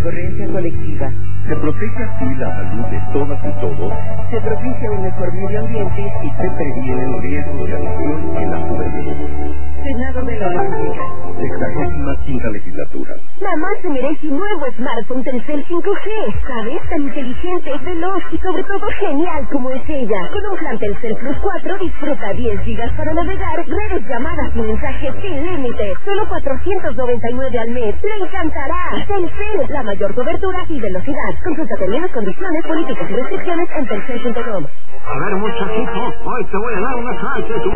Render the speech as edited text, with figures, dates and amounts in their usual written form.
concurrencia colectiva. Se protege así la salud de todas y todos. Se propicia un mejor medio ambiente y se previene el riesgo de adicción en la juventud. Senado de la República. 65ª legislatura. Mamá se merece un nuevo smartphone Telcel 5G, ¿sabes? Tan inteligente, veloz y sobre todo genial como es ella. Con un plan Telcel Plus 4 disfruta 10 gigas para navegar, redes, llamadas y mensajes sin límite. Solo 499 al mes. ¡Le encantará! Telcel, la mayor cobertura y velocidad. Consulta términos, condiciones, políticas y restricciones en telcel.com. A ver, muchachito, hoy te voy a dar una clase.